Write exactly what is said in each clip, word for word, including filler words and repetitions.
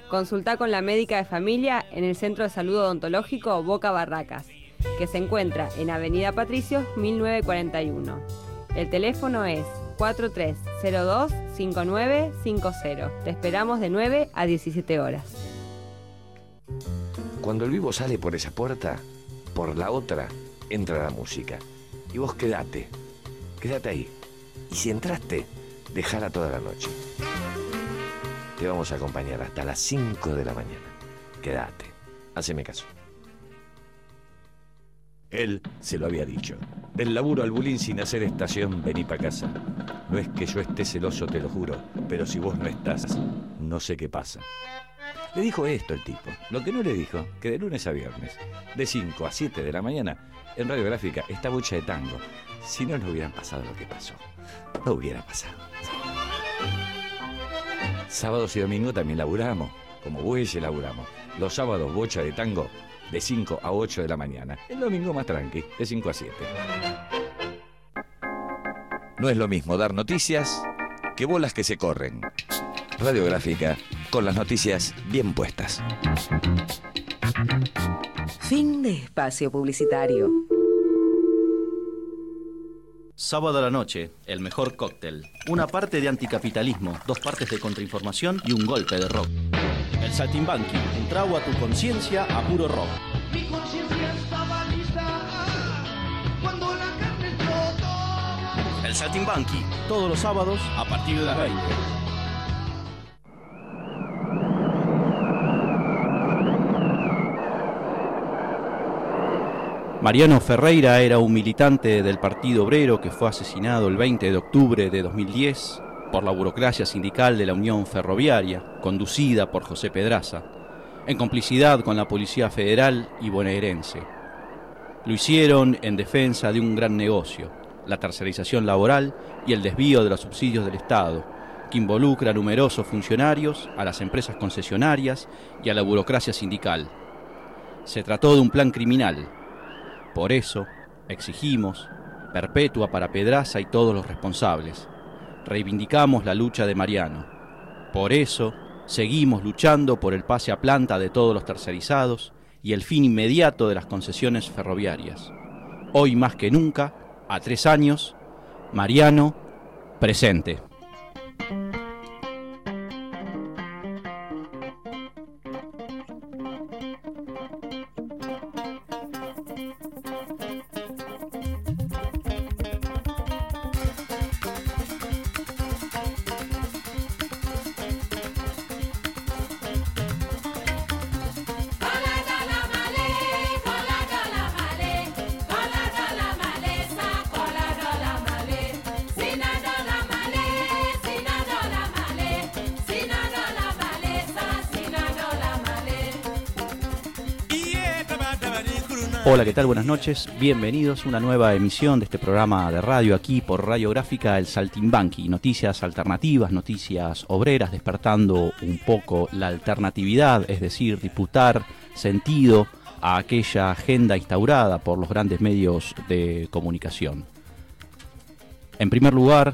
Consulta con la médica de familia en el Centro de Salud Odontológico Boca Barracas, que se encuentra en Avenida Patricios mil novecientos cuarenta y uno. El teléfono es cuatro tres cero dos cinco nueve cinco cero. Te esperamos de nueve a diecisiete horas. Cuando el vivo sale por esa puerta, por la otra entra la música. Y vos quedate, quédate ahí. Y si entraste, dejala toda la noche. Te vamos a acompañar hasta las cinco de la mañana. Quédate, haceme caso. Él se lo había dicho. Del laburo al bulín sin hacer estación, vení pa' casa. No es que yo esté celoso, te lo juro, pero si vos no estás, no sé qué pasa. Le dijo esto el tipo. Lo que no le dijo, que de lunes a viernes, de cinco a siete de la mañana, en Radiográfica está Bocha de Tango. Si no, no hubieran pasado lo que pasó. No hubiera pasado. Sábados y domingo también laburamos, como bueyes laburamos. Los sábados Bocha de Tango, de cinco a ocho de la mañana. El domingo más tranqui, de cinco a siete. No es lo mismo dar noticias que bolas que se corren. Radiográfica, con las noticias bien puestas. Fin de espacio publicitario. Sábado a la noche, el mejor cóctel. Una parte de anticapitalismo, dos partes de contrainformación y un golpe de rock. El Saltimbanqui, un trago a tu conciencia a puro rock. Mi conciencia estaba lista cuando la carne explotó. El Saltimbanqui, todos los sábados a partir de las veinte. Mariano Ferreira era un militante del Partido Obrero que fue asesinado el veinte de octubre de dos mil diez por la burocracia sindical de la Unión Ferroviaria, conducida por José Pedraza, en complicidad con la Policía Federal y bonaerense. Lo hicieron en defensa de un gran negocio, la tercerización laboral y el desvío de los subsidios del Estado, que involucra a numerosos funcionarios, a las empresas concesionarias y a la burocracia sindical. Se trató de un plan criminal. Por eso, exigimos perpetua para Pedraza y todos los responsables. Reivindicamos la lucha de Mariano. Por eso, seguimos luchando por el pase a planta de todos los tercerizados y el fin inmediato de las concesiones ferroviarias. Hoy más que nunca, a tres años, Mariano, presente. Hola, ¿qué tal? Buenas noches. Bienvenidos a una nueva emisión de este programa de radio aquí por Radiográfica El Saltimbanqui. Noticias alternativas, noticias obreras, despertando un poco la alternatividad, es decir, disputar sentido a aquella agenda instaurada por los grandes medios de comunicación. En primer lugar,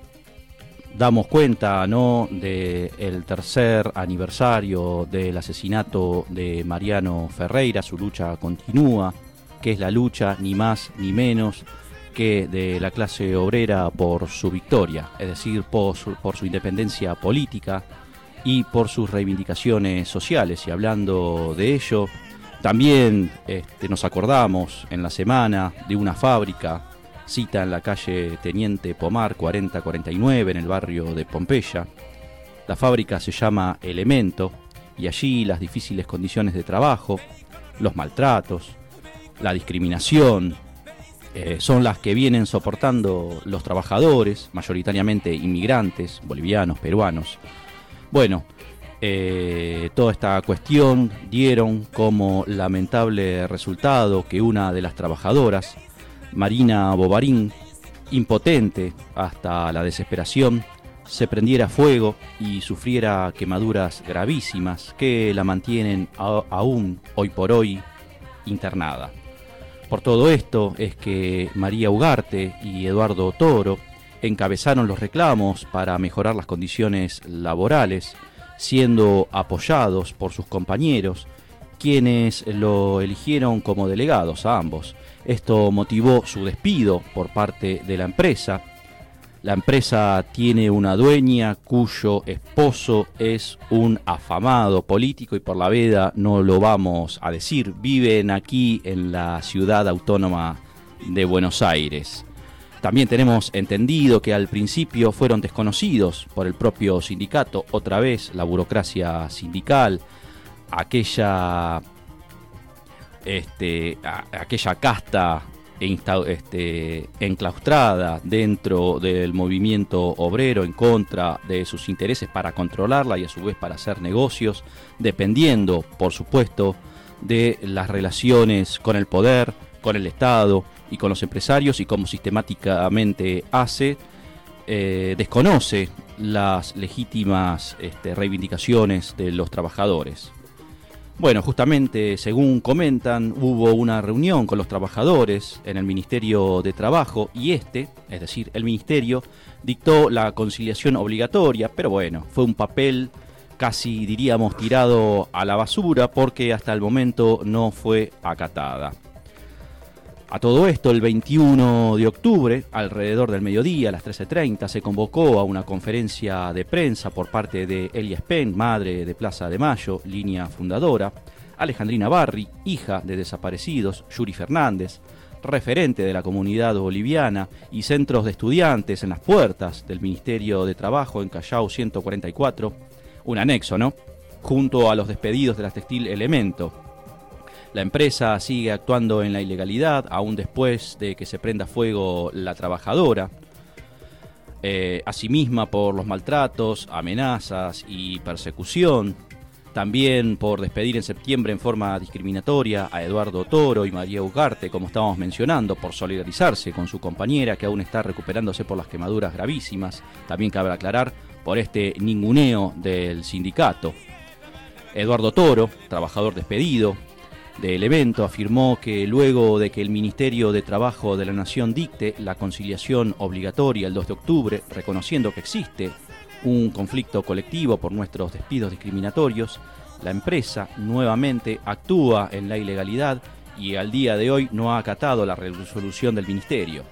damos cuenta, ¿no?, del tercer aniversario del asesinato de Mariano Ferreira. Su lucha continúa, que es la lucha ni más ni menos que de la clase obrera por su victoria, es decir, por su, por su independencia política y por sus reivindicaciones sociales. Y hablando de ello, también este, nos acordamos en la semana de una fábrica, cita en la calle Teniente Pomar cuarenta cuarenta y nueve en el barrio de Pompeya. La fábrica se llama Elemento y allí las difíciles condiciones de trabajo, los maltratos, la discriminación eh, son las que vienen soportando los trabajadores, mayoritariamente inmigrantes, bolivianos, peruanos. Bueno, eh, toda esta cuestión dieron como lamentable resultado que una de las trabajadoras, Marina Bovarín, impotente hasta la desesperación, se prendiera fuego y sufriera quemaduras gravísimas que la mantienen a, aún hoy por hoy internada. Por todo esto es que María Ugarte y Eduardo Toro encabezaron los reclamos para mejorar las condiciones laborales, siendo apoyados por sus compañeros, quienes lo eligieron como delegados a ambos. Esto motivó su despido por parte de la empresa. La empresa tiene una dueña cuyo esposo es un afamado político y por la veda no lo vamos a decir. Viven aquí en la ciudad autónoma de Buenos Aires. También tenemos entendido que al principio fueron desconocidos por el propio sindicato. Otra vez la burocracia sindical, aquella, este, a, aquella casta Este, enclaustrada dentro del movimiento obrero en contra de sus intereses para controlarla y a su vez para hacer negocios, dependiendo, por supuesto, de las relaciones con el poder, con el Estado y con los empresarios, y como sistemáticamente hace, eh, desconoce las legítimas este, reivindicaciones de los trabajadores. Bueno, justamente, según comentan, hubo una reunión con los trabajadores en el Ministerio de Trabajo y este, es decir, el Ministerio, dictó la conciliación obligatoria, pero bueno, fue un papel casi, diríamos, tirado a la basura porque hasta el momento no fue acatada. A todo esto, el veintiuno de octubre, alrededor del mediodía, a las trece treinta, se convocó a una conferencia de prensa por parte de Elia Spen, madre de Plaza de Mayo, línea fundadora, Alejandrina Barri, hija de desaparecidos, Yuri Fernández, referente de la comunidad boliviana, y centros de estudiantes en las puertas del Ministerio de Trabajo en Callao ciento cuarenta y cuatro, un anexo, ¿no?, junto a los despedidos de la textil Elemento. La empresa sigue actuando en la ilegalidad, aún después de que se prenda fuego la trabajadora. Eh, asimismo, por los maltratos, amenazas y persecución. También por despedir en septiembre en forma discriminatoria a Eduardo Toro y María Ugarte, como estábamos mencionando, por solidarizarse con su compañera que aún está recuperándose por las quemaduras gravísimas. También cabe aclarar por este ninguneo del sindicato. Eduardo Toro, trabajador despedido del evento, afirmó que luego de que el Ministerio de Trabajo de la Nación dicte la conciliación obligatoria el dos de octubre, reconociendo que existe un conflicto colectivo por nuestros despidos discriminatorios, la empresa nuevamente actúa en la ilegalidad y al día de hoy no ha acatado la resolución del Ministerio.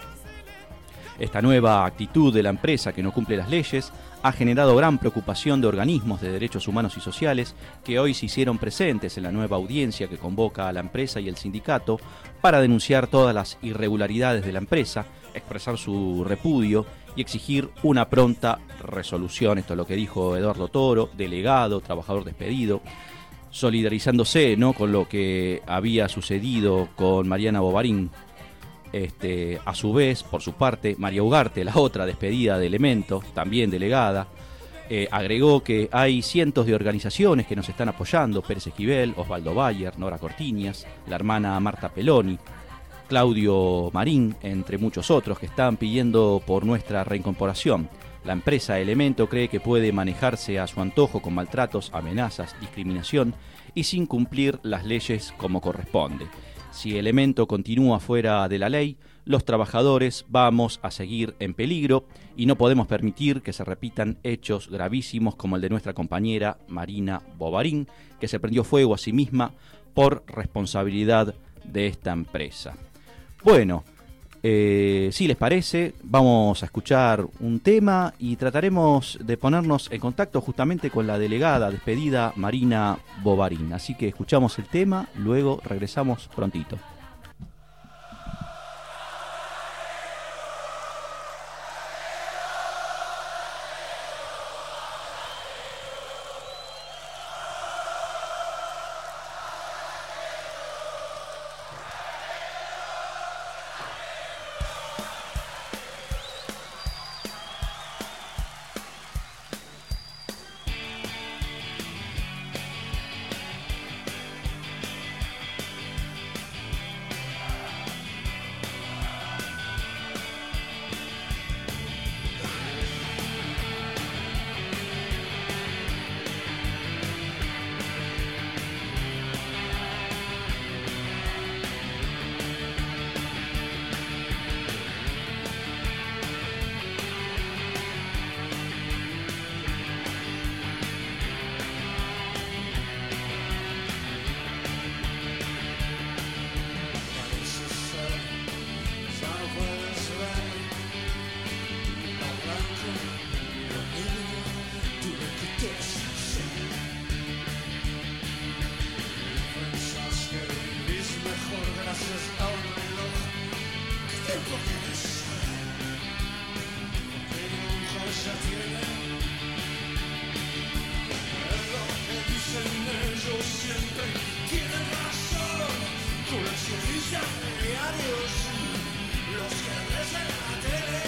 Esta nueva actitud de la empresa, que no cumple las leyes, ha generado gran preocupación de organismos de derechos humanos y sociales que hoy se hicieron presentes en la nueva audiencia que convoca a la empresa y el sindicato para denunciar todas las irregularidades de la empresa, expresar su repudio y exigir una pronta resolución. Esto es lo que dijo Eduardo Toro, delegado, trabajador despedido, solidarizándose, ¿no?, con lo que había sucedido con Mariana Bobarín. Este, a su vez, por su parte, María Ugarte, la otra despedida de Elemento, también delegada, eh, agregó que hay cientos de organizaciones que nos están apoyando: Pérez Esquivel, Osvaldo Bayer, Nora Cortiñas, la hermana Marta Peloni, Claudio Marín, entre muchos otros, que están pidiendo por nuestra reincorporación. La empresa Elemento cree que puede manejarse a su antojo con maltratos, amenazas, discriminación y sin cumplir las leyes como corresponde. Si Elemento continúa fuera de la ley, los trabajadores vamos a seguir en peligro y no podemos permitir que se repitan hechos gravísimos como el de nuestra compañera Marina Bobarín, que se prendió fuego a sí misma por responsabilidad de esta empresa. Bueno, eh, si les parece, vamos a escuchar un tema y trataremos de ponernos en contacto justamente con la delegada despedida Marina Bobarín. Así que escuchamos el tema, luego regresamos prontito. gracias a un reloj. ¿Qué tiempo tienes? ¿Qué dibujos ya tiene? Es lo que dicen ellos siempre. Tienen razón. Coleccionistas de diarios, los que ves en la tele.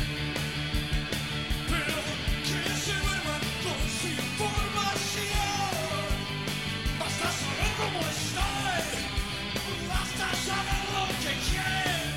Pero que se duerman con su información. Basta saber cómo estoy. Basta saber lo que quieren.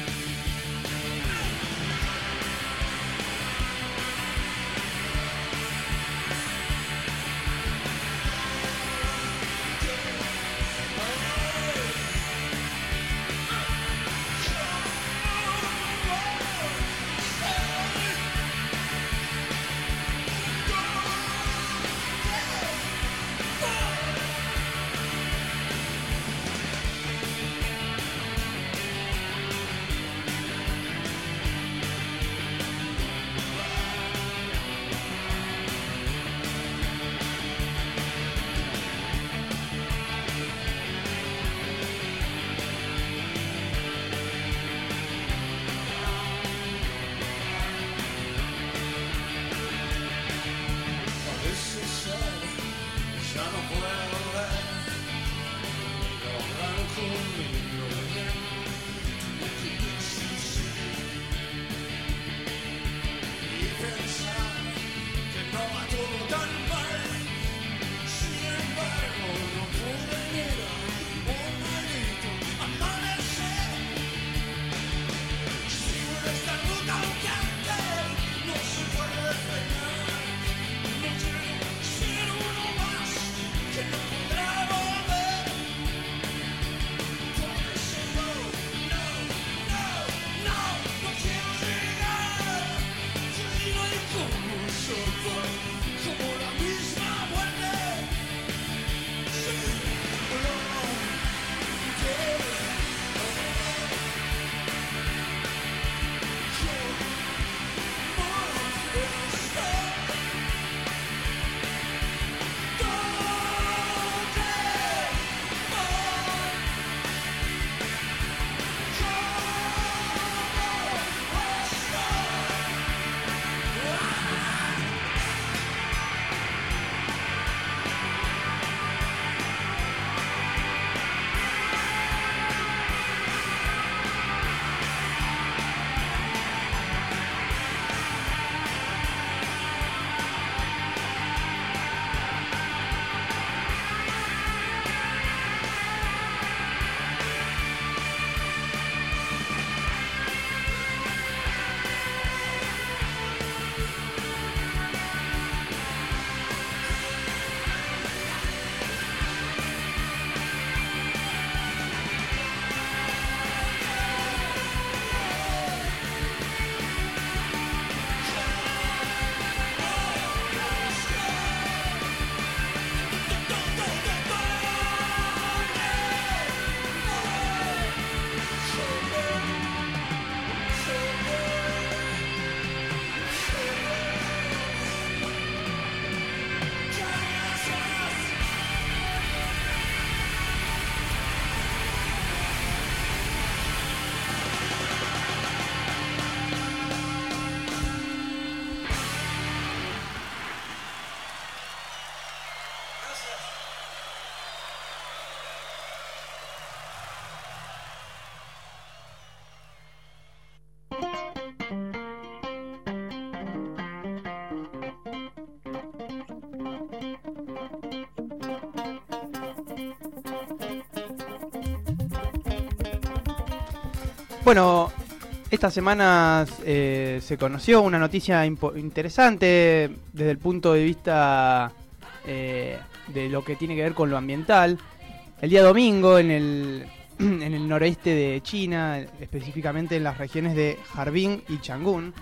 Bueno, estas semanas eh, se conoció una noticia interesante desde el punto de vista eh, de lo que tiene que ver con lo ambiental. El día domingo en el, en el noroeste de China, específicamente en las regiones de Harbin y Chang'an,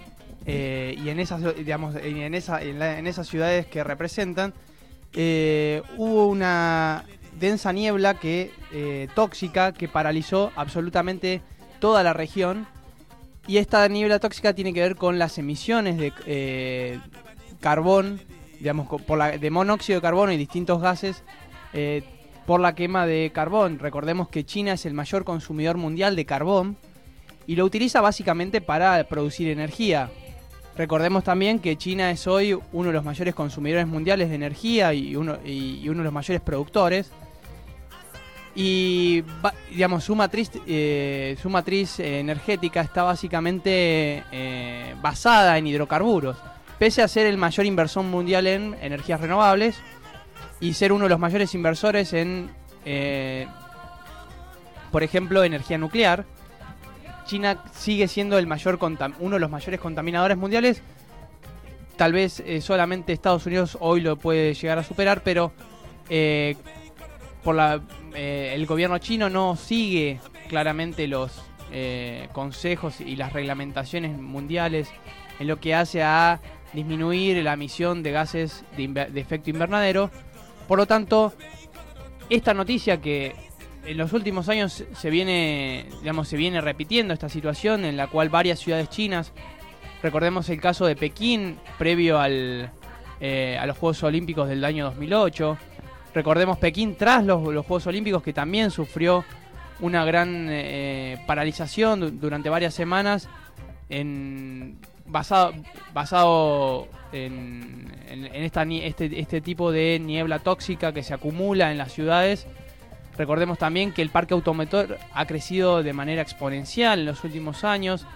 eh, y en esas, digamos, en, esa, en, la, en esas ciudades que representan, eh, hubo una densa niebla que eh, tóxica que paralizó absolutamente toda la región, y esta niebla tóxica tiene que ver con las emisiones de eh, carbón, digamos, por la, de monóxido de carbono y distintos gases, eh, por la quema de carbón. Recordemos que China es el mayor consumidor mundial de carbón y lo utiliza básicamente para producir energía. Recordemos también que China es hoy uno de los mayores consumidores mundiales de energía y uno, y, y uno de los mayores productores. Y digamos su matriz, eh, su matriz energética está básicamente eh, basada en hidrocarburos. Pese a ser el mayor inversor mundial en energías renovables y ser uno de los mayores inversores en, eh, por ejemplo, energía nuclear, China sigue siendo el mayor uno de los mayores contaminadores mundiales. Tal vez eh, solamente Estados Unidos hoy lo puede llegar a superar, pero eh, por la, eh, el gobierno chino no sigue claramente los eh, consejos y las reglamentaciones mundiales en lo que hace a disminuir la emisión de gases de, de efecto invernadero. Por lo tanto, esta noticia que en los últimos años se viene, digamos, se viene repitiendo esta situación en la cual varias ciudades chinas, recordemos el caso de Pekín previo al, eh, a los Juegos Olímpicos del año dos mil ocho, recordemos Pekín tras los, los Juegos Olímpicos, que también sufrió una gran eh, paralización durante varias semanas en, basado, basado en, en, en esta, este, este tipo de niebla tóxica que se acumula en las ciudades. Recordemos también que el parque automotor ha crecido de manera exponencial en los últimos años.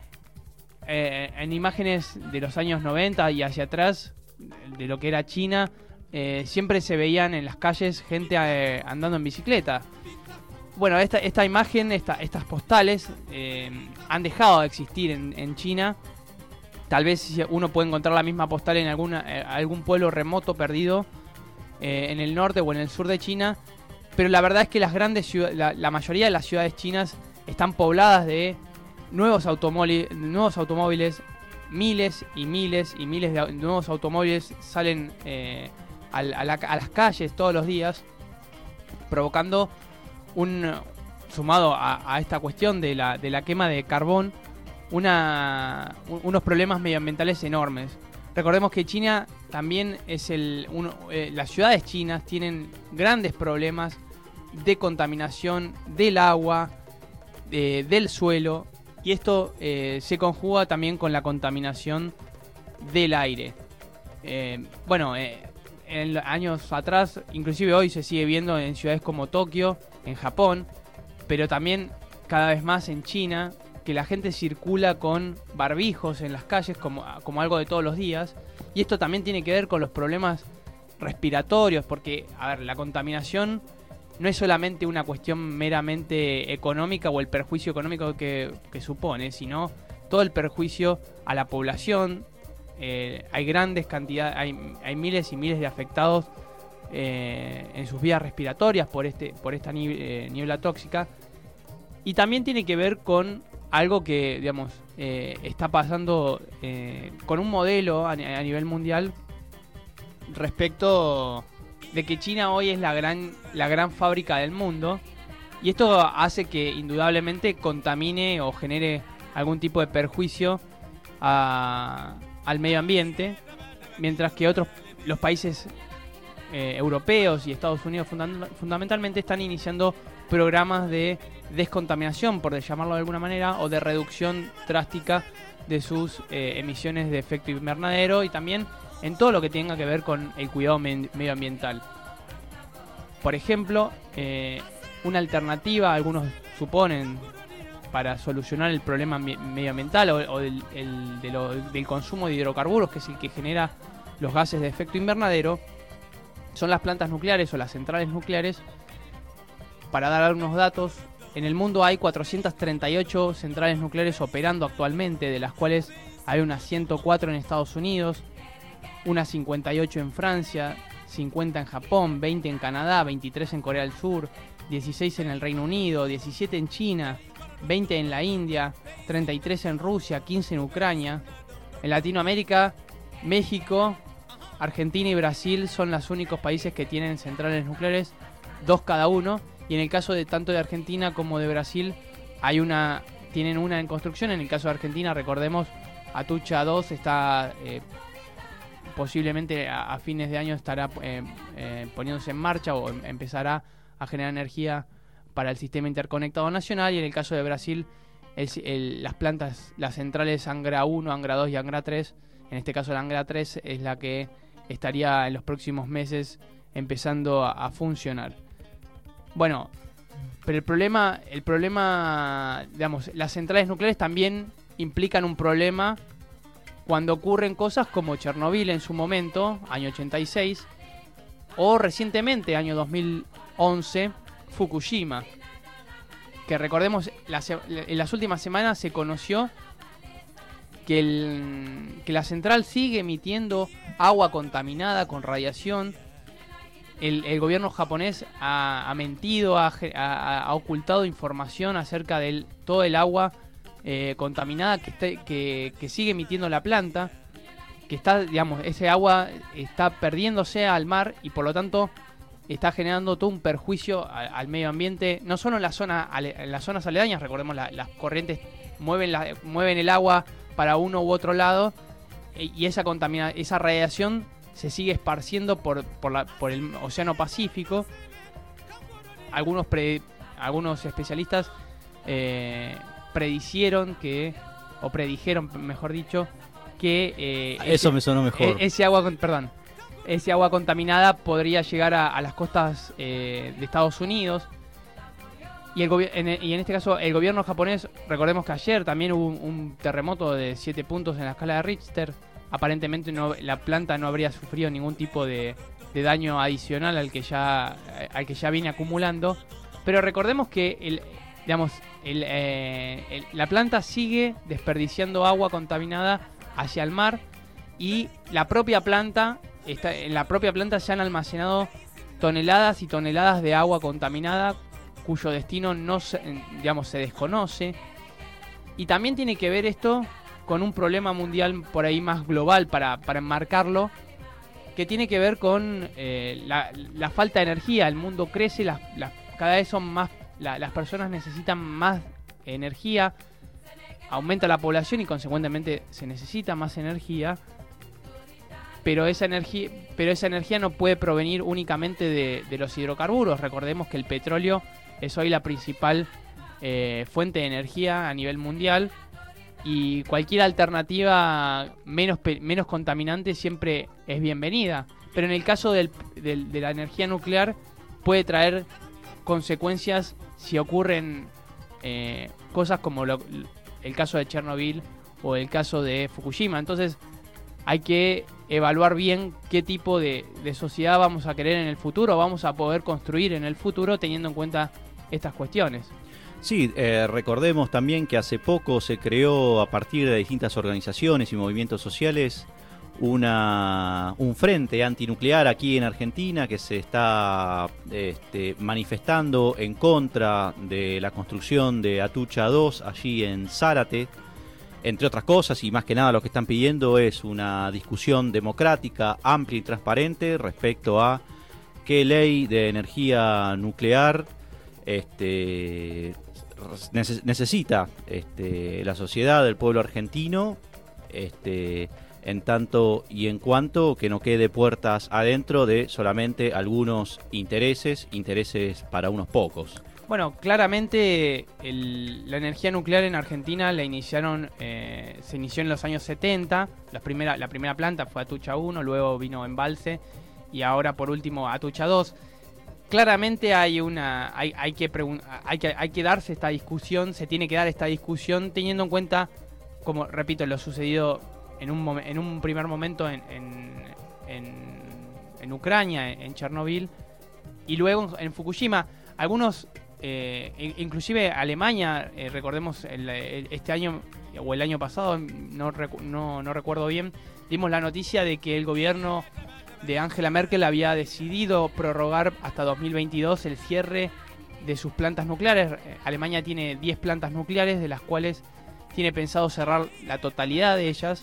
Eh, en imágenes de los años noventa y hacia atrás, de lo que era China, eh, siempre se veían en las calles gente eh, andando en bicicleta. Bueno, esta, esta imagen, esta, estas postales, eh, han dejado de existir en, en China. Tal vez uno puede encontrar la misma postal en alguna, eh, algún pueblo remoto perdido eh, en el norte o en el sur de China. Pero la verdad es que las grandes ciudades, la, la mayoría de las ciudades chinas están pobladas de nuevos automóviles, nuevos automóviles, miles y miles y miles de nuevos automóviles salen eh, a, la, a las calles todos los días, provocando un, sumado a, a esta cuestión de la, de la quema de carbón, una, unos problemas medioambientales enormes. Recordemos que China también es el, uno, eh, las ciudades chinas tienen grandes problemas de contaminación del agua, eh, del suelo, y esto eh, se conjuga también con la contaminación del aire. Eh, bueno, eh, en años atrás, inclusive hoy se sigue viendo en ciudades como Tokio, en Japón, pero también cada vez más en China, que la gente circula con barbijos en las calles como, como algo de todos los días. Y esto también tiene que ver con los problemas respiratorios, porque, a ver, la contaminación no es solamente una cuestión meramente económica o el perjuicio económico que, que supone, sino todo el perjuicio a la población. Eh, hay grandes cantidades, hay, hay miles y miles de afectados eh, en sus vías respiratorias por, este, por esta niebla, niebla tóxica. Y también tiene que ver con algo que, digamos, eh, está pasando eh, con un modelo a, a nivel mundial respecto de que China hoy es la gran, la gran fábrica del mundo, y esto hace que indudablemente contamine o genere algún tipo de perjuicio a, al medio ambiente, mientras que otros, los países eh, europeos y Estados Unidos funda- fundamentalmente están iniciando programas de descontaminación, por llamarlo de alguna manera, o de reducción drástica de sus eh, emisiones de efecto invernadero, y también en todo lo que tenga que ver con el cuidado me- medioambiental. Por ejemplo, eh, una alternativa, algunos suponen, para solucionar el problema me- medioambiental o, o del, el, de lo, del consumo de hidrocarburos, que es el que genera los gases de efecto invernadero, son las plantas nucleares o las centrales nucleares. Para dar unos datos, en el mundo hay cuatrocientas treinta y ocho centrales nucleares operando actualmente, de las cuales hay unas ciento cuatro en Estados Unidos, unas cincuenta y ocho en Francia, cincuenta en Japón, veinte en Canadá, veintitrés en Corea del Sur, dieciséis en el Reino Unido, diecisiete en China, veinte en la India, treinta y tres en Rusia, quince en Ucrania. En Latinoamérica, México, Argentina y Brasil son los únicos países que tienen centrales nucleares, dos cada uno. Y en el caso de tanto de Argentina como de Brasil, hay una, tienen una en construcción. En el caso de Argentina, recordemos, Atucha dos está eh, posiblemente a, a fines de año estará eh, eh, poniéndose en marcha o em, empezará a generar energía para el sistema interconectado nacional. Y en el caso de Brasil, el, el, las plantas, las centrales Angra uno, Angra dos y Angra tres, en este caso la Angra tres es la que estaría en los próximos meses empezando a, a funcionar. Bueno, pero el problema, el problema, digamos, las centrales nucleares también implican un problema cuando ocurren cosas como Chernobyl en su momento, año ochenta y seis, o recientemente, año dos mil once, Fukushima. Que recordemos, la, en las últimas semanas se conoció que, el, que la central sigue emitiendo agua contaminada con radiación. El, el gobierno japonés ha, ha mentido, ha, ha, ha ocultado información acerca de todo el agua eh, contaminada que, está, que, que sigue emitiendo la planta, que está, digamos, ese agua está perdiéndose al mar y por lo tanto está generando todo un perjuicio a, al medio ambiente, no solo en la zona, en las zonas aledañas. Recordemos, la, las corrientes mueven, la, mueven el agua para uno u otro lado y esa contamina, esa radiación se sigue esparciendo por, por, la, por el Océano Pacífico. Algunos, pre, algunos especialistas eh, predicieron que, o predijeron, mejor dicho, que eh, eso ese, me sonó mejor. Ese agua, perdón, ese agua contaminada podría llegar a, a las costas eh, de Estados Unidos. Y, el en, y en este caso, el gobierno japonés, recordemos que ayer también hubo un, un terremoto de siete puntos en la escala de Richter. Aparentemente no, la planta no habría sufrido ningún tipo de, de daño adicional al que ya al que ya viene acumulando. Pero recordemos que el, digamos, el, eh, el, la planta sigue desperdiciando agua contaminada hacia el mar y la propia planta está, en la propia planta se han almacenado toneladas y toneladas de agua contaminada cuyo destino no se, digamos, se desconoce. Y también tiene que ver esto con un problema mundial por ahí más global para, para enmarcarlo, que tiene que ver con eh, la, la falta de energía. El mundo crece, las, las, cada vez son más, la, las personas necesitan más energía, aumenta la población y consecuentemente se necesita más energía, pero esa energía, pero esa energía no puede provenir únicamente de, de los hidrocarburos. Recordemos que el petróleo es hoy la principal eh, fuente de energía a nivel mundial. Y cualquier alternativa menos, menos contaminante siempre es bienvenida. Pero en el caso del, del, de la energía nuclear puede traer consecuencias si ocurren eh, cosas como lo, el caso de Chernobyl o el caso de Fukushima. Entonces hay que evaluar bien qué tipo de, de sociedad vamos a querer en el futuro, vamos a poder construir en el futuro teniendo en cuenta estas cuestiones. Sí, eh, recordemos también que hace poco se creó a partir de distintas organizaciones y movimientos sociales una, un frente antinuclear aquí en Argentina que se está este, manifestando en contra de la construcción de Atucha dos allí en Zárate, entre otras cosas, y más que nada lo que están pidiendo es una discusión democrática, amplia y transparente respecto a qué ley de energía nuclear este necesita este, la sociedad, el pueblo argentino, este, en tanto y en cuanto que no quede puertas adentro de solamente algunos intereses, intereses para unos pocos. Bueno, claramente el, la energía nuclear en Argentina la iniciaron, eh, se inició en los años setenta, la primera, la primera planta fue Atucha uno, luego vino Embalse y ahora por último Atucha dos. Claramente hay una hay, hay que pregun- hay que hay que darse esta discusión, se tiene que dar esta discusión teniendo en cuenta, como repito, lo sucedido en un mom- en un primer momento en en, en, en Ucrania, en, en Chernobyl, y luego en Fukushima. Algunos, eh, inclusive Alemania, eh, recordemos el, el, este año o el año pasado, no, recu- no no recuerdo bien, dimos la noticia de que el gobierno de Angela Merkel había decidido prorrogar hasta dos mil veintidós el cierre de sus plantas nucleares. Alemania tiene diez plantas nucleares, de las cuales tiene pensado cerrar la totalidad de ellas.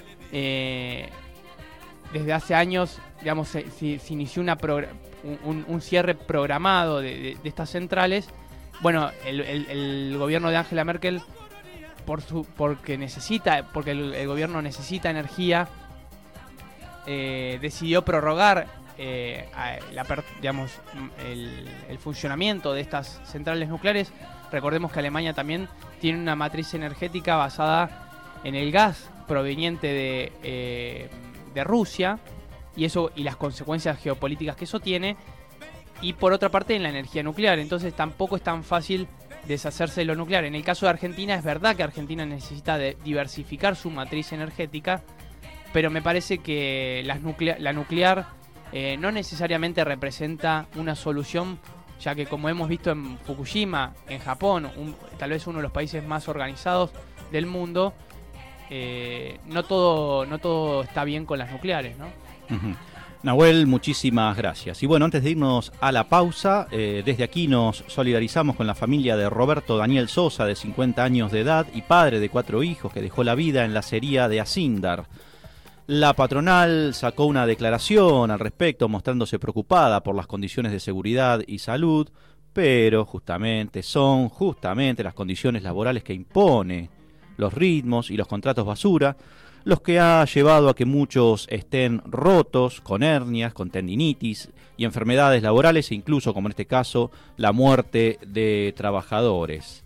Eh, desde hace años, digamos, se, se, se inició una progr- un, un cierre programado de, de, de estas centrales. Bueno, el, el, el gobierno de Angela Merkel, por su, porque necesita, porque el, el gobierno necesita energía, eh, decidió prorrogar eh, la, digamos, el, el funcionamiento de estas centrales nucleares. Recordemos que Alemania también tiene una matriz energética basada en el gas proveniente de, eh, de Rusia, y eso y las consecuencias geopolíticas que eso tiene, y por otra parte en la energía nuclear. Entonces tampoco es tan fácil deshacerse de lo nuclear. En el caso de Argentina, es verdad que Argentina necesita de diversificar su matriz energética, pero me parece que las nuclea- la nuclear eh, no necesariamente representa una solución, ya que como hemos visto en Fukushima, en Japón, un, tal vez uno de los países más organizados del mundo, eh, no todo, no todo está bien con las nucleares, ¿no? Uh-huh. Nahuel, muchísimas gracias. Y bueno, antes de irnos a la pausa, eh, desde aquí nos solidarizamos con la familia de Roberto Daniel Sosa, de cincuenta años de edad y padre de cuatro hijos, que dejó la vida en la acería de Asindar. La patronal sacó una declaración al respecto, mostrándose preocupada por las condiciones de seguridad y salud, pero justamente son justamente las condiciones laborales que impone, los ritmos y los contratos basura, los que ha llevado a que muchos estén rotos, con hernias, con tendinitis y enfermedades laborales, e incluso, como en este caso, la muerte de trabajadores.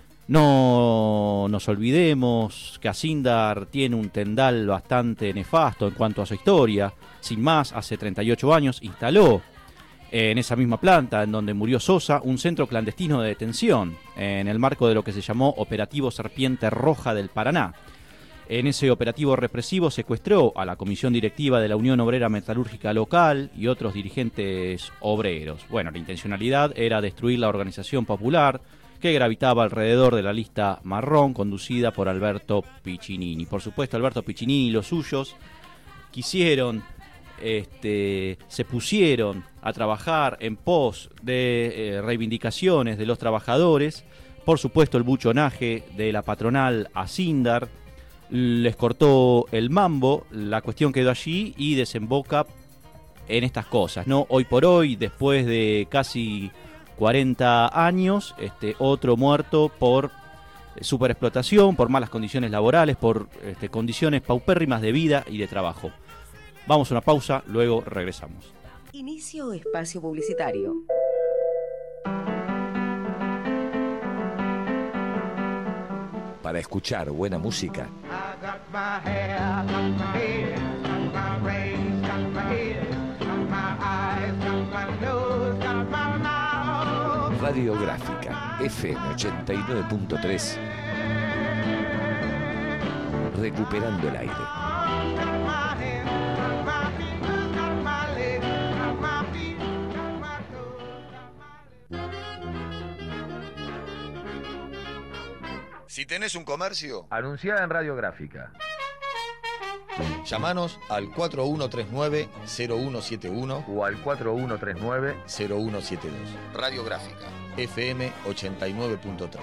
No nos olvidemos que Asindar tiene un tendal bastante nefasto en cuanto a su historia. Sin más, hace treinta y ocho años instaló en esa misma planta en donde murió Sosa un centro clandestino de detención, en el marco de lo que se llamó Operativo Serpiente Roja del Paraná. En ese operativo represivo secuestró a la comisión directiva de la Unión Obrera Metalúrgica Local y otros dirigentes obreros. Bueno, la intencionalidad era destruir la organización popular que gravitaba alrededor de la lista marrón conducida por Alberto Piccinini. Por supuesto, Alberto Piccinini y los suyos quisieron, este, se pusieron a trabajar en pos de eh, reivindicaciones de los trabajadores. Por supuesto, el buchonaje de la patronal Asindar les cortó el mambo, la cuestión quedó allí y desemboca en estas cosas, ¿no? Hoy por hoy, después de casi cuarenta años, este, otro muerto por superexplotación, por malas condiciones laborales, por este, condiciones paupérrimas de vida y de trabajo. Vamos a una pausa, luego regresamos. Inicio espacio publicitario. Para escuchar buena música, Radiográfica F M ochenta y nueve punto tres, recuperando el aire. Si tenés un comercio, Anunciada en Radiográfica. llamanos al cuatro uno tres nueve cero uno siete uno O al cuatro uno tres nueve. cero uno siete dos. Radiográfica F M ochenta y nueve punto tres.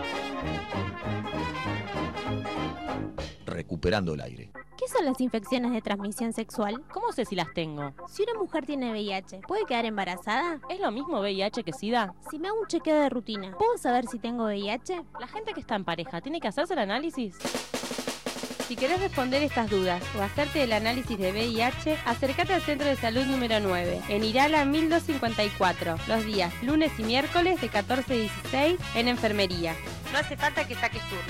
Recuperando el aire. ¿Qué son las infecciones de transmisión sexual? ¿Cómo sé si las tengo? Si una mujer tiene V I H, ¿puede quedar embarazada? ¿Es lo mismo V I H que SIDA? Si me hago un chequeo de rutina, ¿puedo saber si tengo V I H? ¿La gente que está en pareja tiene que hacerse el análisis? Si querés responder estas dudas o hacerte el análisis de V I H, acércate al Centro de Salud número nueve, en Irala mil doscientos cincuenta y cuatro, los días lunes y miércoles de catorce a dieciséis en enfermería. No hace falta que saques turno.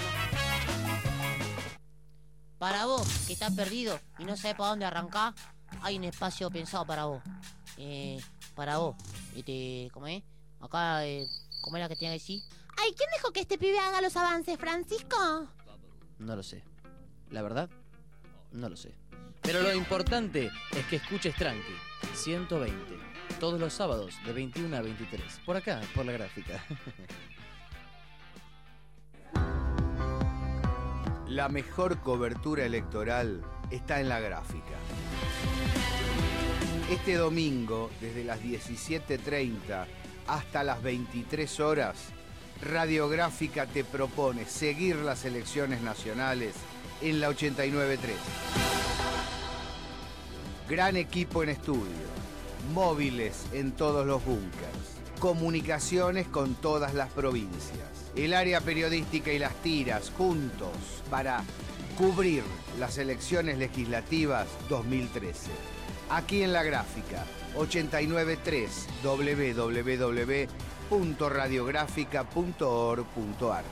Para vos, que estás perdido y no sabés para dónde arrancar, hay un espacio pensado para vos. Eh, para vos. Este, ¿cómo es? Acá, eh, ¿cómo es la que tiene que decir? Ay, ¿quién dejó que este pibe haga los avances, Francisco? No lo sé. La verdad, no lo sé. Pero lo importante es que escuches Tranqui, ciento veinte, todos los sábados de veintiuno a veintitrés, por acá, por la gráfica. La mejor cobertura electoral está en la gráfica. Este domingo, desde las diecisiete treinta hasta las veintitrés horas, Radiográfica te propone seguir las elecciones nacionales en la ochenta y nueve punto tres. Gran equipo en estudio, móviles en todos los búnkers, comunicaciones con todas las provincias, el área periodística y las tiras juntos para cubrir las elecciones legislativas dos mil trece. Aquí en La Gráfica, ochenta y nueve punto tres, doble u doble u doble u punto radiográfica punto org punto a r.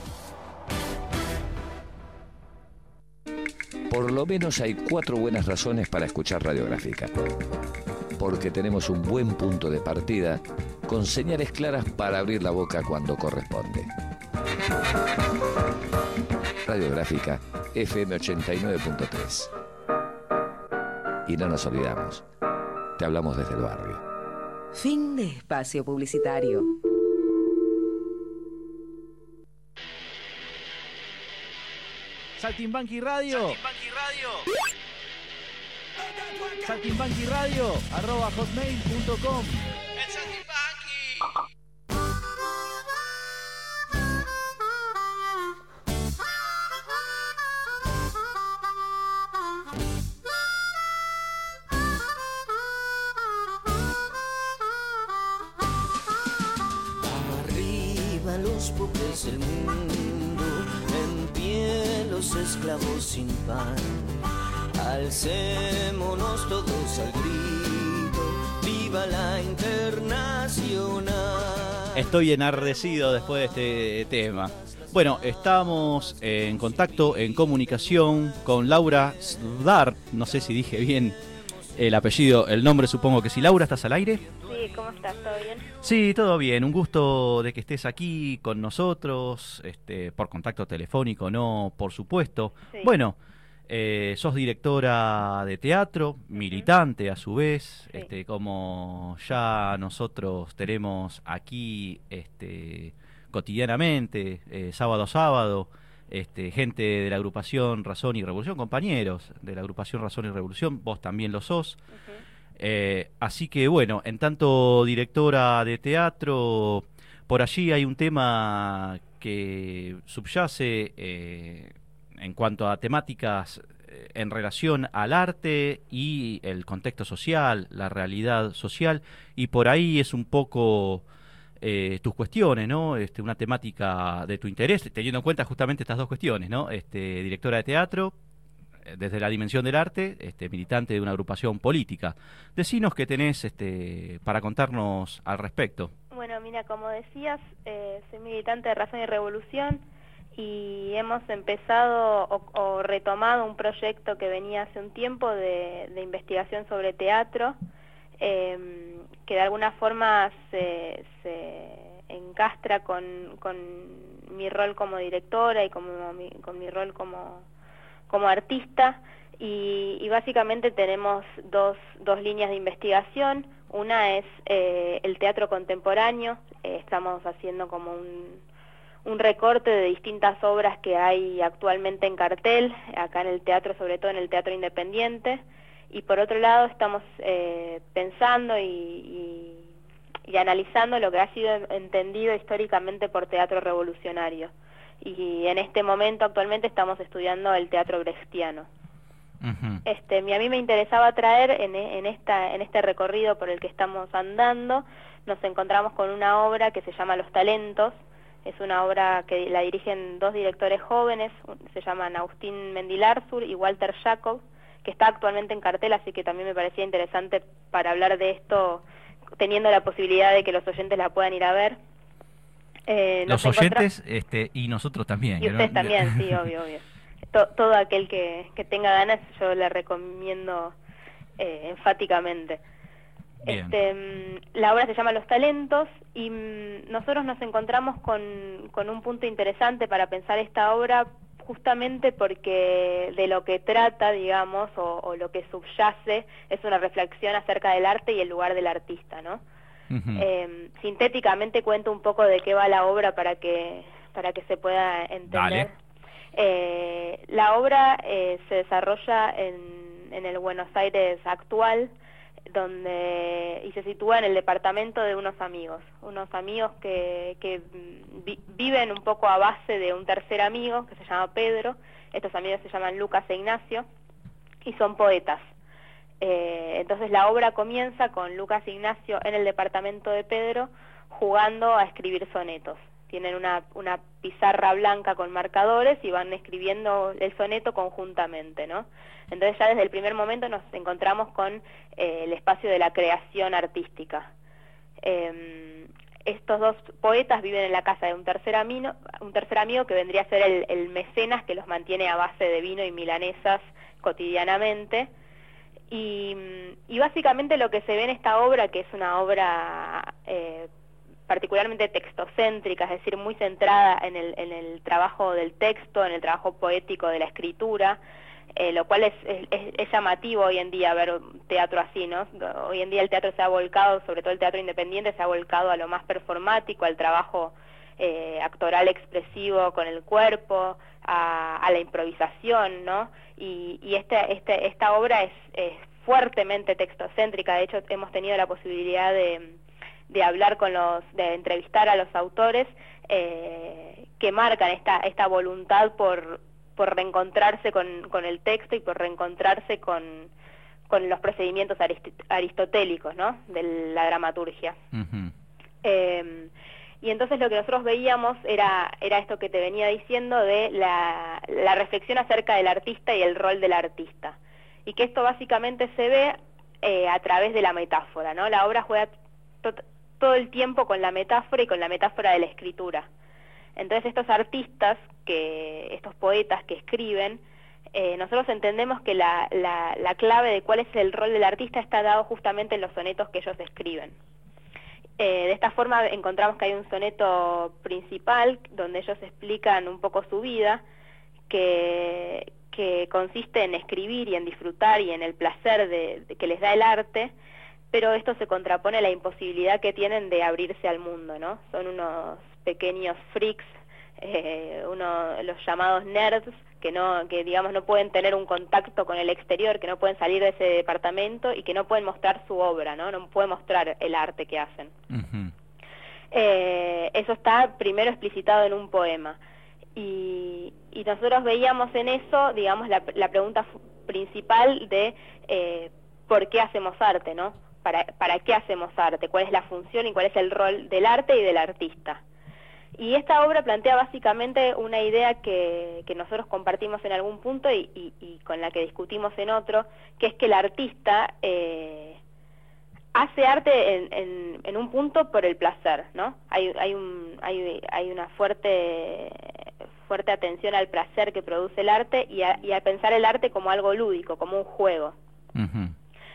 Por lo menos hay cuatro buenas razones para escuchar Radiográfica. Porque tenemos un buen punto de partida con señales claras para abrir la boca cuando corresponde. Radiográfica F M ochenta y nueve punto tres. Y no nos olvidamos, te hablamos desde el barrio. Fin de espacio publicitario. Saltimbanqui Radio. Saltimbanqui Radio. Saltimbanqui Radio, arroba hotmail punto com. El Saltimbanqui. Arriba los pobres del mundo, en pie los esclavos sin pan. Alcémonos todos al grito, viva la Internacional. Estoy enardecido después de este tema. Bueno, estamos en contacto, en comunicación con Laura Sdar. No sé si dije bien el apellido, el nombre supongo que sí. Laura, ¿estás al aire? Sí, ¿cómo estás? ¿Todo bien? Sí, todo bien. Un gusto de que estés aquí con nosotros, este, por contacto telefónico, no, por supuesto. Sí. Bueno, eh, sos directora de teatro, militante a su vez, Sí. este, como ya nosotros tenemos aquí, este, cotidianamente, eh, sábado a sábado, este, gente de la agrupación Razón y Revolución, compañeros de la agrupación Razón y Revolución, vos también lo sos. Uh-huh. Eh, así que bueno, en tanto directora de teatro, por allí hay un tema que subyace eh, en cuanto a temáticas eh, en relación al arte y el contexto social, la realidad social, y por ahí es un poco eh, tus cuestiones, ¿no? Este, una temática de tu interés, teniendo en cuenta justamente estas dos cuestiones, ¿no? Este, directora de teatro, desde la dimensión del arte, este, militante de una agrupación política. Decinos qué tenés este, para contarnos al respecto. Bueno, mira, como decías, eh, soy militante de Razón y Revolución y hemos empezado o, o retomado un proyecto que venía hace un tiempo de, de investigación sobre teatro, eh, que de alguna forma se, se encastra con, con mi rol como directora y como mi, con mi rol como como artista, y, y básicamente tenemos dos, dos líneas de investigación. Una es eh, el teatro contemporáneo. Eh, estamos haciendo como un, un recorte de distintas obras que hay actualmente en cartel, acá en el teatro, sobre todo en el teatro independiente, y por otro lado estamos eh, pensando y, y, y analizando lo que ha sido entendido históricamente por teatro revolucionario. Y en este momento actualmente estamos estudiando el teatro brechtiano. Uh-huh. Este, a mí me interesaba traer en, en, esta, en este recorrido por el que estamos andando, nos encontramos con una obra que se llama Los Talentos. Es una obra que la dirigen dos directores jóvenes, se llaman Agustín Mendilarzur y Walter Jacob, que está actualmente en cartel, así que también me parecía interesante para hablar de esto, teniendo la posibilidad de que los oyentes la puedan ir a ver. Eh, los oyentes este, y nosotros también. Y ustedes no... también, sí, obvio, obvio. To, todo aquel que, que tenga ganas, yo le recomiendo eh, enfáticamente. Este, la obra se llama Los Talentos y mm, nosotros nos encontramos con, con un punto interesante para pensar esta obra, justamente porque de lo que trata, digamos, o, o lo que subyace es una reflexión acerca del arte y el lugar del artista, ¿no? Uh-huh. Eh, sintéticamente cuento un poco de qué va la obra para que para que se pueda entender. Eh, la obra eh, se desarrolla en, en el Buenos Aires actual, donde y se sitúa en el departamento de unos amigos, unos amigos que, que vi, viven un poco a base de un tercer amigo que se llama Pedro. Estos amigos se llaman Lucas e Ignacio y son poetas. Eh, entonces la obra comienza con Lucas Ignacio en el departamento de Pedro jugando a escribir sonetos. tienen una, una pizarra blanca con marcadores y van escribiendo el soneto conjuntamente, ¿no? Entonces ya desde el primer momento nos encontramos con eh, el espacio de la creación artística. Eh, estos dos poetas viven en la casa de un tercer, amino, un tercer amigo que vendría a ser el, el mecenas que los mantiene a base de vino y milanesas cotidianamente. Y, y básicamente lo que se ve en esta obra, que es una obra eh, particularmente textocéntrica, es decir, muy centrada en el, en el trabajo del texto, en el trabajo poético de la escritura, eh, lo cual es, es, es llamativo hoy en día ver teatro así, ¿no? Hoy en día el teatro se ha volcado, sobre todo el teatro independiente, se ha volcado a lo más performático, al trabajo eh, actoral expresivo con el cuerpo, a, a la improvisación, ¿no? Y, y este, este, esta obra es, es fuertemente textocéntrica. De hecho, hemos tenido la posibilidad de, de hablar con los, de entrevistar a los autores eh, que marcan esta, esta voluntad por, por reencontrarse con, con el texto y por reencontrarse con, con los procedimientos arist aristotélicos, ¿no? De la dramaturgia. Uh-huh. eh, Y entonces lo que nosotros veíamos era, era esto que te venía diciendo de la, la reflexión acerca del artista y el rol del artista. Y que esto básicamente se ve eh, a través de la metáfora, ¿no? La obra juega to todo el tiempo con la metáfora y con la metáfora de la escritura. Entonces estos artistas, que estos poetas que escriben, eh, nosotros entendemos que la, la, la clave de cuál es el rol del artista está dado justamente en los sonetos que ellos escriben. Eh, de esta forma encontramos que hay un soneto principal donde ellos explican un poco su vida, que, que consiste en escribir y en disfrutar y en el placer de, de que les da el arte, pero esto se contrapone a la imposibilidad que tienen de abrirse al mundo, ¿no? Son unos pequeños freaks, eh, uno, los llamados nerds, que no, que digamos no pueden tener un contacto con el exterior, que no pueden salir de ese departamento y que no pueden mostrar su obra, ¿no? No pueden mostrar el arte que hacen. Uh-huh. eh, eso está primero explicitado en un poema. Y, y nosotros veíamos en eso, digamos, la, la pregunta principal de eh, ¿por qué hacemos arte, no? ¿Para, ¿Para qué hacemos arte? ¿Cuál es la función y cuál es el rol del arte y del artista? Y esta obra plantea básicamente una idea que, que nosotros compartimos en algún punto y, y, y con la que discutimos en otro, que es que el artista eh, hace arte en, en, en un punto por el placer, ¿no? Hay, hay, un, hay, hay una fuerte, fuerte atención al placer que produce el arte y a, y a pensar el arte como algo lúdico, como un juego. Uh-huh.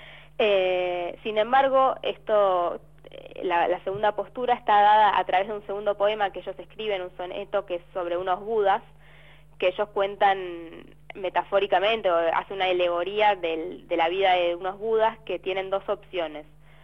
eh, sin embargo, esto... La, la segunda postura está dada a través de un segundo poema que ellos escriben, un soneto que es sobre unos budas, que ellos cuentan metafóricamente, o hacen una alegoría del, de la vida de unos budas que tienen dos opciones,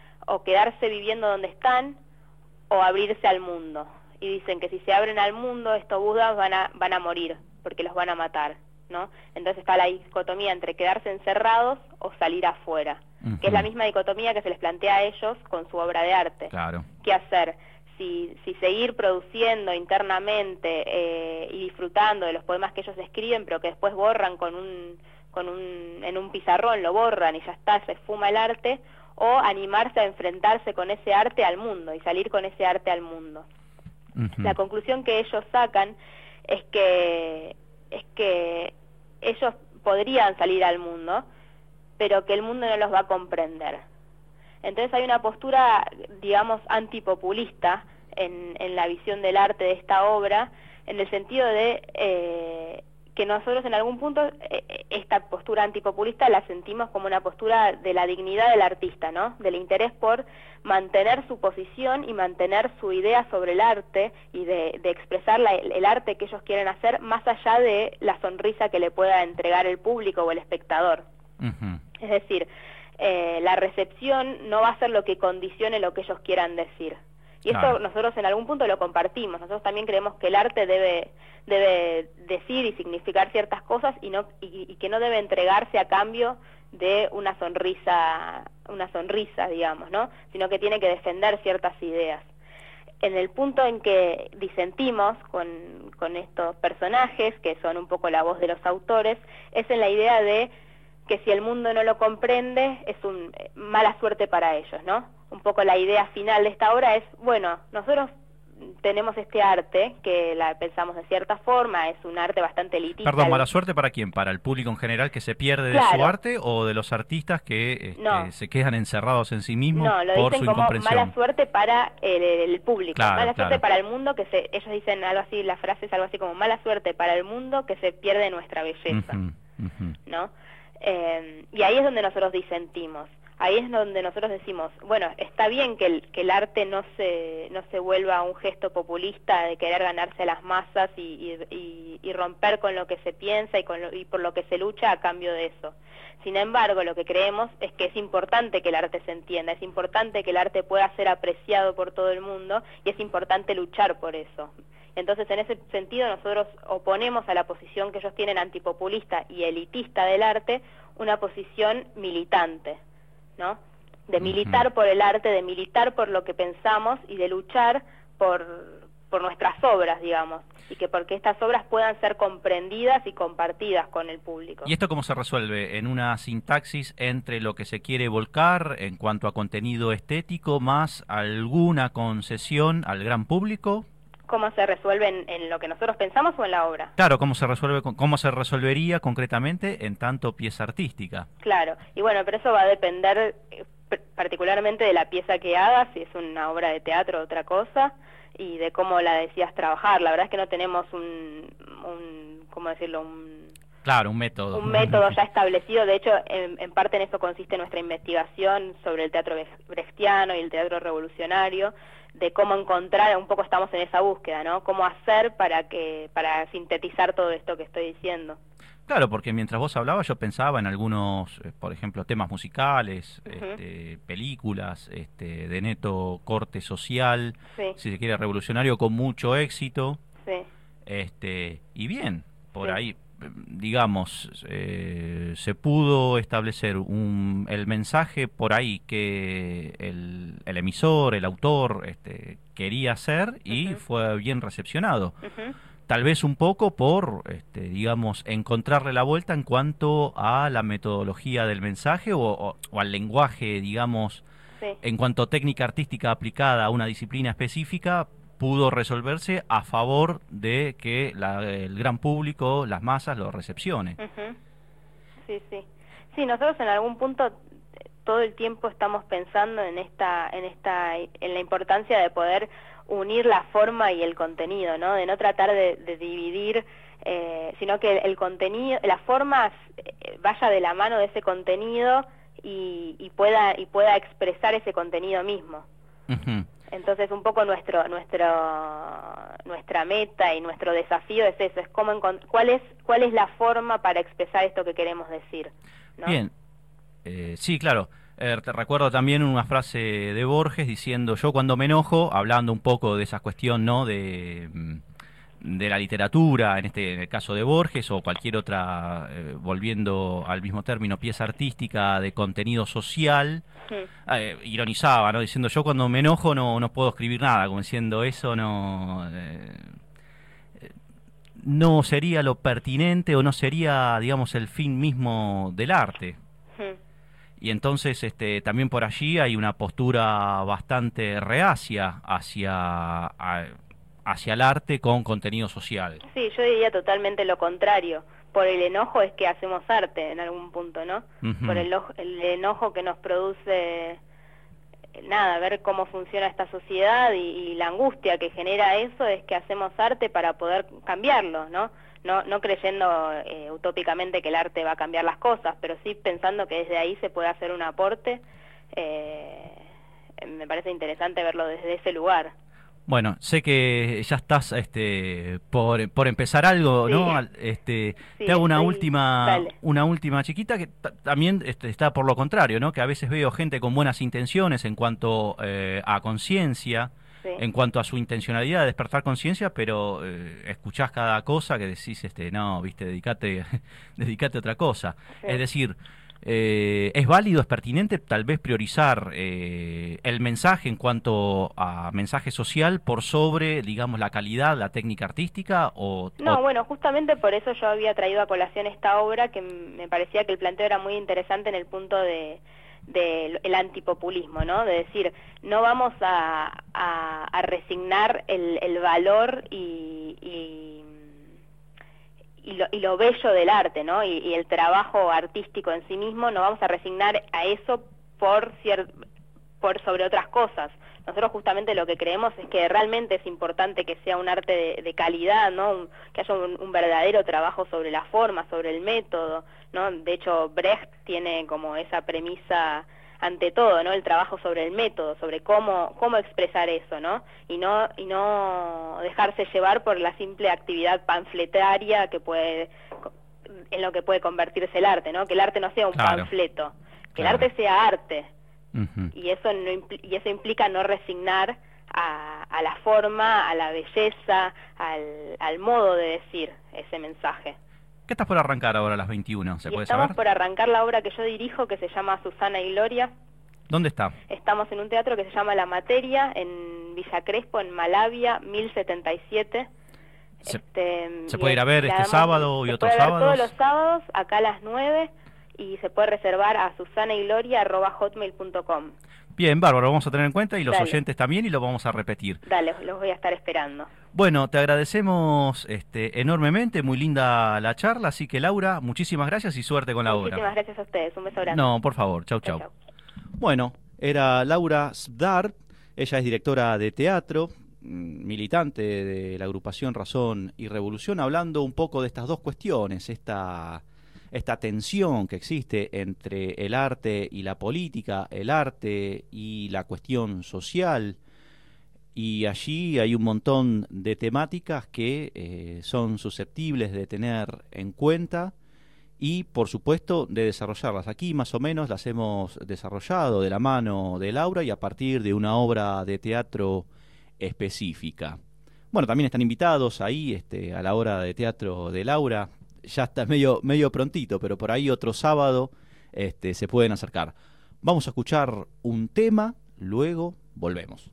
o quedarse viviendo donde están, o abrirse al mundo. Y dicen que si se abren al mundo, estos budas van a, van a morir, porque los van a matar, ¿no? Entonces está la dicotomía entre quedarse encerrados o salir afuera. Uh-huh. Que es la misma dicotomía que se les plantea a ellos con su obra de arte. Claro. ¿Qué hacer? Si, si seguir produciendo internamente eh, y disfrutando de los poemas que ellos escriben, pero que después borran con un, con un, en un pizarrón, lo borran y ya está, se esfuma el arte, o animarse a enfrentarse con ese arte al mundo y salir con ese arte al mundo. Uh-huh. La conclusión que ellos sacan es que, es que ellos podrían salir al mundo, pero que el mundo no los va a comprender. Entonces hay una postura, digamos, antipopulista en, en la visión del arte de esta obra, en el sentido de eh, que nosotros en algún punto eh, esta postura antipopulista la sentimos como una postura de la dignidad del artista, ¿no? Del interés por mantener su posición y mantener su idea sobre el arte y de, de expresar la, el arte que ellos quieren hacer más allá de la sonrisa que le pueda entregar el público o el espectador. Uh-huh. Es decir, eh, la recepción no va a ser lo que condicione lo que ellos quieran decir. Y esto claro. Nosotros en algún punto lo compartimos. Nosotros también creemos que el arte debe debe decir y significar ciertas cosas y no y, y que no debe entregarse a cambio de una sonrisa, una sonrisa, digamos, ¿no? Sino que tiene que defender ciertas ideas. En el punto en que disentimos con, con estos personajes, que son un poco la voz de los autores, es en la idea de que si el mundo no lo comprende es un mala suerte para ellos, ¿no? Un poco la idea final de esta obra es, bueno, nosotros tenemos este arte que la pensamos de cierta forma, es un arte bastante elitista. Perdón, ¿mala suerte para quién? ¿Para el público en general que se pierde de Claro. su arte o de los artistas que este, No. se quedan encerrados en sí mismos No, lo por su dicen como incomprensión? mala suerte para el, el público, Claro, mala suerte claro. para el mundo que se, ellos dicen algo así, la frase es algo así como mala suerte para el mundo que se pierde nuestra belleza, Ujú, ujú. ¿no? Eh, y ahí es donde nosotros disentimos. Ahí es donde nosotros decimos, bueno, está bien que el, que el arte no se no se vuelva un gesto populista de querer ganarse a las masas y, y, y, y romper con lo que se piensa y, con lo, y por lo que se lucha a cambio de eso. Sin embargo, lo que creemos es que es importante que el arte se entienda, es importante que el arte pueda ser apreciado por todo el mundo y es importante luchar por eso. Entonces, en ese sentido, nosotros oponemos a la posición que ellos tienen antipopulista y elitista del arte, una posición militante, ¿no? De militar por el arte, de militar por lo que pensamos y de luchar por, por nuestras obras, digamos, y que porque estas obras puedan ser comprendidas y compartidas con el público. ¿Y esto cómo se resuelve? ¿En una sintaxis entre lo que se quiere volcar en cuanto a contenido estético más alguna concesión al gran público? ¿Cómo se resuelve en, en lo que nosotros pensamos o en la obra? Claro, ¿cómo se resuelve, cómo se resolvería concretamente en tanto pieza artística? Claro, y bueno, pero eso va a depender eh, p- particularmente de la pieza que hagas, si es una obra de teatro o otra cosa, y de cómo la decidas trabajar. La verdad es que no tenemos un, un ¿cómo decirlo? Un, Claro, un método. un método ya establecido. De hecho, en, en parte en eso consiste nuestra investigación sobre el teatro brechtiano y el teatro revolucionario, de cómo encontrar, un poco estamos en esa búsqueda, ¿no? Cómo hacer para que para sintetizar todo esto que estoy diciendo. Claro, porque mientras vos hablabas yo pensaba en algunos, eh, por ejemplo, temas musicales, Ujú. este, películas este, de neto corte social, Sí. si se quiere revolucionario, con mucho éxito. Sí. Este, y bien, por Sí. ahí, eh, digamos, eh, se pudo establecer un, el mensaje por ahí que el, el emisor, el autor, este, quería hacer y Ujú. fue bien recepcionado. Ujú. Tal vez un poco por, este, digamos, encontrarle la vuelta en cuanto a la metodología del mensaje o, o- o al lenguaje, digamos, Sí. en cuanto a técnica artística aplicada a una disciplina específica, pudo resolverse a favor de que la- el gran público, las masas, lo recepcione. Ujú. Sí, sí. Sí, nosotros en algún punto eh, todo el tiempo estamos pensando en esta, en esta, en la importancia de poder unir la forma y el contenido, ¿no? De no tratar de, de dividir, eh, sino que el contenido, la forma eh, vaya de la mano de ese contenido y, y pueda y pueda expresar ese contenido mismo. Ujú. Entonces un poco nuestro nuestro nuestra meta y nuestro desafío es eso, es cómo encon- cuál es cuál es la forma para expresar esto que queremos decir, ¿no? Bien, Eh, sí, claro. Eh, te recuerdo también una frase de Borges diciendo, yo cuando me enojo, hablando un poco de esa cuestión, ¿no?, de, mm, de la literatura, en este en el caso de Borges, o cualquier otra, eh, volviendo al mismo término, pieza artística de contenido social, eh, ironizaba, ¿no?, diciendo, yo cuando me enojo no, no puedo escribir nada, como diciendo, eso no... eh, no sería lo pertinente o no sería, digamos, el fin mismo del arte. Ujú. Y entonces este, también por allí hay una postura bastante reacia hacia, a- hacia el arte con contenido social. Sí, yo diría totalmente lo contrario. Por el enojo es que hacemos arte en algún punto, ¿no? Ujú. Por el, ojo- el enojo que nos produce, eh, nada, ver cómo funciona esta sociedad y, y la angustia que genera eso es que hacemos arte para poder cambiarlo, ¿no? No, no creyendo eh, utópicamente que el arte va a cambiar las cosas, pero sí pensando que desde ahí se puede hacer un aporte. Eh, me parece interesante verlo desde ese lugar. Bueno, sé que ya estás este, por, por empezar algo, Sí. ¿no? Al- Este, Sí, te hago una estoy- última, dale. una última chiquita que ta- también este, está por lo contrario, ¿no? Que a veces veo gente con buenas intenciones en cuanto eh, a conciencia, Sí. en cuanto a su intencionalidad de despertar conciencia, pero eh, escuchás cada cosa que decís, este, no, viste, dedicate, dedicate a otra cosa. Sí. Es decir, eh, es válido, es pertinente tal vez priorizar eh, el mensaje en cuanto a mensaje social por sobre, digamos, la calidad, la técnica artística o... No, o- bueno, justamente por eso yo había traído a colación esta obra, que m- me parecía que el planteo era muy interesante en el punto de, del el antipopulismo, ¿no? De decir, no vamos a, a, a resignar el, el valor y, y, y, lo, y lo bello del arte, ¿no? Y, y el trabajo artístico en sí mismo, no vamos a resignar a eso por, cier, por sobre otras cosas. Nosotros justamente lo que creemos es que realmente es importante que sea un arte de, de calidad, ¿no? Un, que haya un, un verdadero trabajo sobre la forma, sobre el método, ¿no? De hecho, Brecht tiene como esa premisa ante todo, ¿no? El trabajo sobre el método, sobre cómo cómo expresar eso, ¿no? Y no y no dejarse llevar por la simple actividad panfletaria que puede en lo que puede convertirse el arte, ¿no? Que el arte no sea un Claro. panfleto, que Claro. el arte sea arte. Ujú. Y eso no impl- y eso implica no resignar a, a la forma, a la belleza, al, al modo de decir ese mensaje. ¿Qué estás por arrancar ahora a las veintiuno? ¿Se Y puede estamos saber? por arrancar la obra que yo dirijo, que se llama Susana y Gloria. ¿Dónde está? Estamos en un teatro que se llama La Materia, en Villa Crespo, en Malavia, mil setenta y siete. Se, Este, se y puede ir a ver y este además sábado y se otros puede ver sábados. todos los sábados, acá a las nueve, y se puede reservar a susana y gloria arroba hotmail punto com. Bien, bárbaro, lo vamos a tener en cuenta y los Dale. oyentes también y lo vamos a repetir. Dale, los voy a estar esperando. Bueno, te agradecemos este, enormemente, muy linda la charla, así que Laura, muchísimas gracias y suerte con la obra. Muchísimas gracias a ustedes, un beso grande. No, por favor, chau, chau. Bueno, era Laura Sdar, ella es directora de teatro, mm, militante de la agrupación Razón y Revolución, hablando un poco de estas dos cuestiones, esta, esta tensión que existe entre el arte y la política, el arte y la cuestión social, y allí hay un montón de temáticas que eh, son susceptibles de tener en cuenta y, por supuesto, de desarrollarlas. Aquí más o menos las hemos desarrollado de la mano de Laura y a partir de una obra de teatro específica. Bueno, también están invitados ahí este, a la obra de teatro de Laura. Ya está medio, medio prontito, pero por ahí otro sábado este, se pueden acercar. Vamos a escuchar un tema, luego volvemos.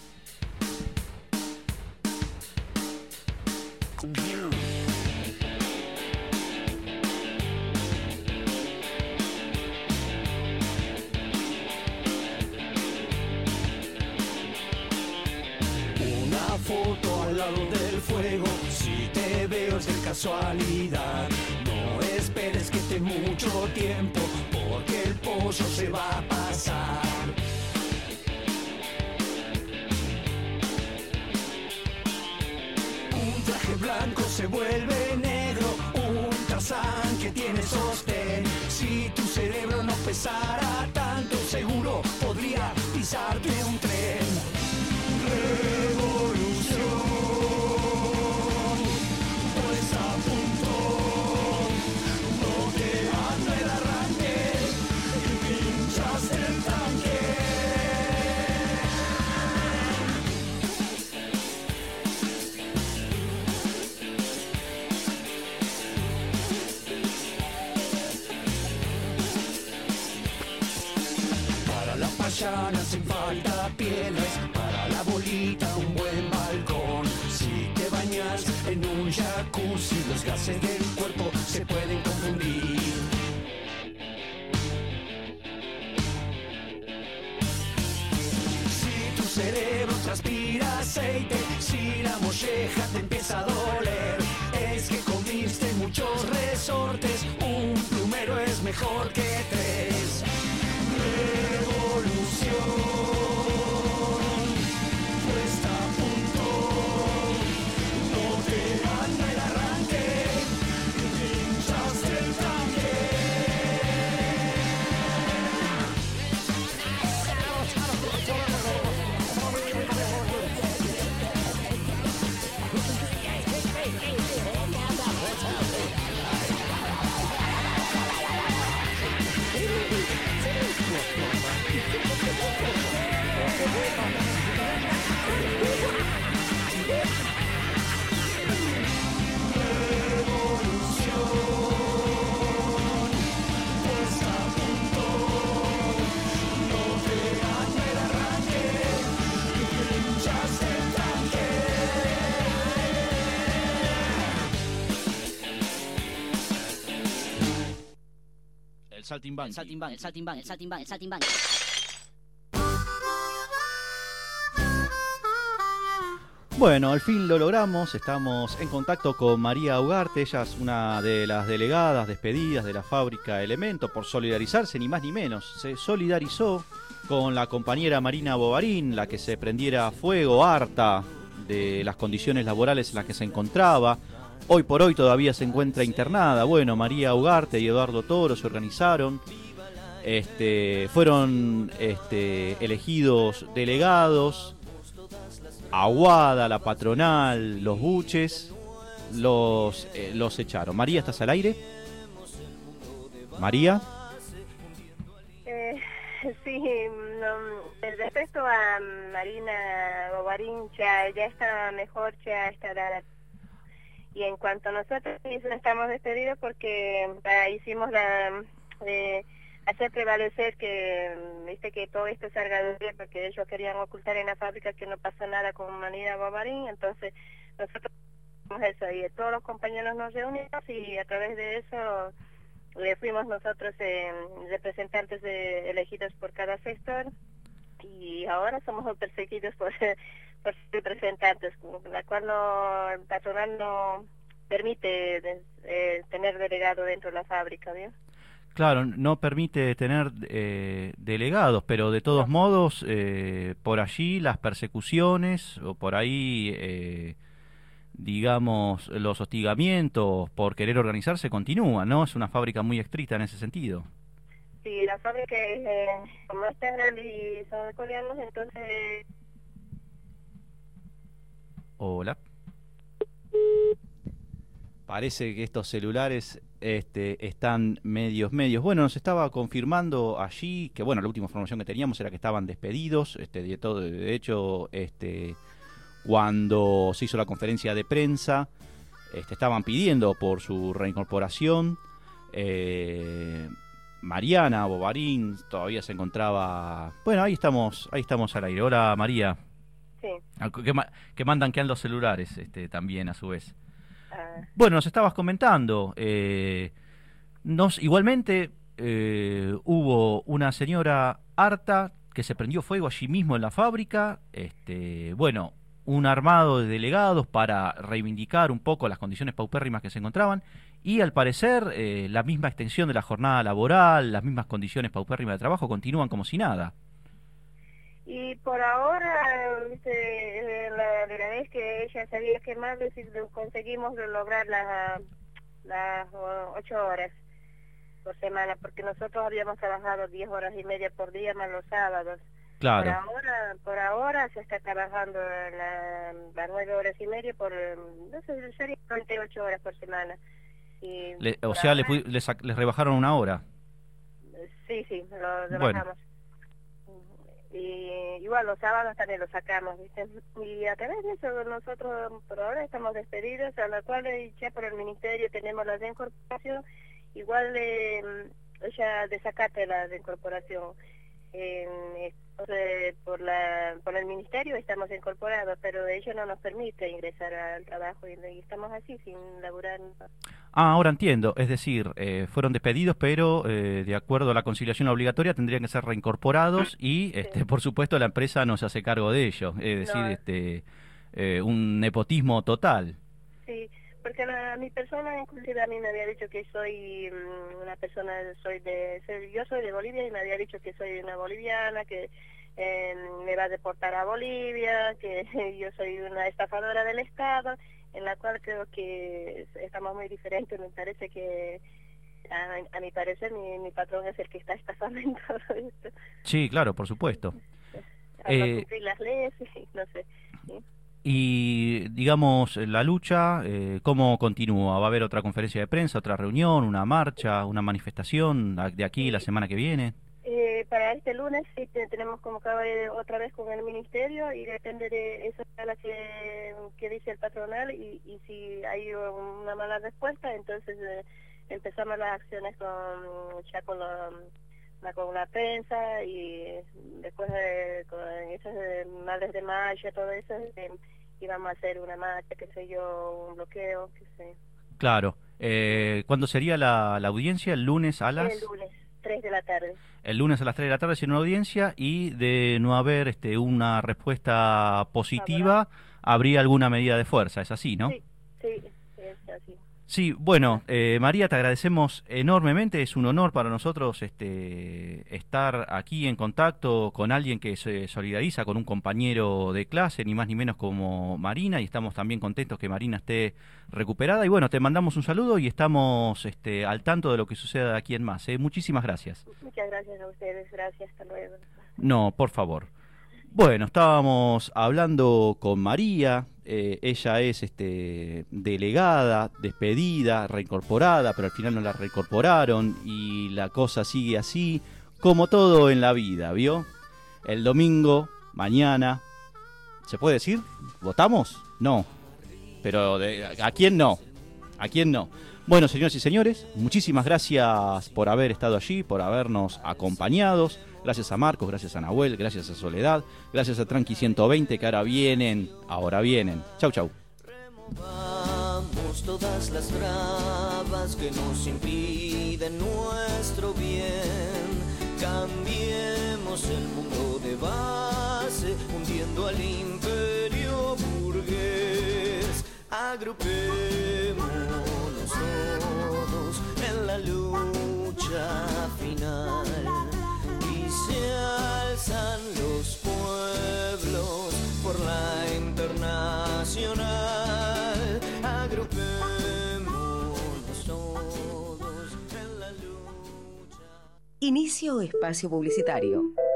Una foto al lado del fuego, si te veo es de casualidad. No esperes que esté mucho tiempo, porque el pollo se va a pasar. Un traje blanco se vuelve negro, un Tarzán que tiene sostén. Si tu cerebro no pesara tanto, seguro podría pisarte un tren. Revolución, pues a punto, no te anda el arranque y pinchaste el tanque. Para la payana hacen falta pieles, para la bolita un buen balcón. Si te bañas en un jacuzzi, los gases del cuerpo se pueden confundir. Si tu cerebro transpira aceite, si la molleja te empieza a doler, es que comiste muchos resortes, un plumero es mejor que tres. Revolución, puesta a punto, no te anda el arranque y pinchaste el tanque. Saltimbanqui. El Saltimbanqui. El Saltimbanqui. El Saltimbanqui. El Saltimbanqui. Bueno, al fin lo logramos, estamos en contacto con María Ugarte, ella es una de las delegadas despedidas de la fábrica Elemento por solidarizarse, ni más ni menos. Se solidarizó con la compañera Marina Bovarín, la que se prendiera fuego, harta de las condiciones laborales en las que se encontraba. Hoy por hoy todavía se encuentra internada. Bueno, María Ugarte y Eduardo Toro se organizaron, este, fueron este, elegidos delegados. Aguada, la patronal, los buches, los, eh, los echaron. María, ¿estás al aire? María. Eh, sí, no, respecto a Marina Bovarín, ya, ya está mejor, ya estará. Y en cuanto a nosotros, estamos despedidos porque ah, hicimos la... Eh, hacer prevalecer que, viste, que todo esto salga de bien, porque ellos querían ocultar en la fábrica que no pasa nada con Marina Bovarín. Entonces nosotros hicimos eso y todos los compañeros nos reunimos y a través de eso le fuimos nosotros eh, representantes de, elegidos por cada sector, y ahora somos perseguidos por, por representantes, la cual no, el patronal no permite de, eh, tener delegado dentro de la fábrica, ¿bien? Claro, no permite tener eh, delegados, pero de todos modos, eh, por allí las persecuciones, o por ahí, eh, digamos, los hostigamientos por querer organizarse continúan, ¿no? Es una fábrica muy estricta en ese sentido. Sí, la fábrica es, eh, como está grande y son coreanos, entonces... Hola. Parece que estos celulares este, están medios, medios. Bueno, nos estaba confirmando allí que, bueno, la última información que teníamos era que estaban despedidos. Este, de, todo, de hecho, este, cuando se hizo la conferencia de prensa, este, estaban pidiendo por su reincorporación. Eh, Mariana Bovarín todavía se encontraba... Bueno, ahí estamos, ahí estamos al aire. Hola, María. Sí. Que, que mandan que han los celulares este, también, a su vez. Bueno, nos estabas comentando, eh, nos igualmente eh, hubo una señora harta que se prendió fuego allí mismo en la fábrica, este, bueno, un armado de delegados para reivindicar un poco las condiciones paupérrimas que se encontraban, y al parecer eh, la misma extensión de la jornada laboral, las mismas condiciones paupérrimas de trabajo continúan como si nada. Y por ahora, ¿viste? La, la vez que ella se había quemado, conseguimos lograr las, las ocho horas por semana, porque nosotros habíamos trabajado diez horas y media por día más los sábados. Claro. Por ahora, por ahora se está trabajando la, las nueve horas y media por, no sé, sería treinta y ocho horas por semana. Y le, o sea, ahora, le, les, les rebajaron una hora. Sí, sí, lo rebajamos. Bueno. Y igual los sábados también los sacamos, ¿viste? Y a través de eso nosotros por ahora estamos despedidos, a la cual ya por el ministerio tenemos la reincorporación, igual eh, ella desacate la reincorporación. Eh, entonces, por la por el ministerio estamos incorporados, pero ellos no nos permite ingresar al trabajo y, y estamos así sin laburar. Ah, ahora entiendo, es decir, eh, fueron despedidos, pero eh, de acuerdo a la conciliación obligatoria tendrían que ser reincorporados y, este, sí. por supuesto, la empresa no se hace cargo de ello, es decir, no. este, eh, un nepotismo total. Sí, porque la, mi persona inclusive a mí me había dicho que soy una persona, soy de, soy, yo soy de Bolivia y me había dicho que soy una boliviana, que eh, me va a deportar a Bolivia, que yo soy una estafadora del Estado, en la cual creo que estamos muy diferentes. Me parece que, a, a mi parecer, mi, mi patrón es el que está estafando en todo esto. Sí, claro, por supuesto. A no eh, cumplir las leyes, no sé. ¿sí? Y, digamos, la lucha, eh, ¿cómo continúa? ¿Va a haber otra conferencia de prensa, otra reunión, una marcha, una manifestación de aquí la semana que viene? Eh, para este lunes sí tenemos convocado otra vez con el ministerio y depende de eso que, que dice el patronal y, y si hay una mala respuesta, entonces eh, empezamos las acciones con ya con la, la, con la prensa y después de, con esas madres de mayo, todo eso, eh, íbamos a hacer una marcha, qué sé yo, un bloqueo, qué sé. Claro. Eh, ¿Cuándo sería la, la audiencia? ¿El lunes a las...? El lunes. tres de la tarde. El lunes a las tres de la tarde sin una audiencia, y de no haber este, una respuesta positiva, habría alguna medida de fuerza, ¿es así, no? Sí, sí, es así. Sí, bueno, eh, María, te agradecemos enormemente, es un honor para nosotros este, estar aquí en contacto con alguien que se solidariza con un compañero de clase, ni más ni menos como Marina, y estamos también contentos que Marina esté recuperada, y bueno, te mandamos un saludo y estamos este, al tanto de lo que suceda de aquí en más. ¿eh? Muchísimas gracias. Muchas gracias a ustedes, gracias, hasta luego. No, por favor. Bueno, estábamos hablando con María, eh, ella es este, delegada, despedida, reincorporada, pero al final no la reincorporaron y la cosa sigue así, como todo en la vida, ¿vio? El domingo, mañana, ¿se puede decir? ¿Votamos? No, pero de, ¿a quién no? ¿A quién no? Bueno, señoras y señores, muchísimas gracias por haber estado allí, por habernos acompañado. Gracias a Marcos, gracias a Nahuel, gracias a Soledad, gracias a Tranqui ciento veinte que ahora vienen, ahora vienen. Chau, chau. Removamos todas las trabas que nos impiden nuestro bien. Cambiemos el mundo de base, hundiendo al imperio burgués. Agrupémonos todos en la lucha final. Se alzan los pueblos por la internacional. Agrupémonos todos en la lucha. Inicio espacio publicitario.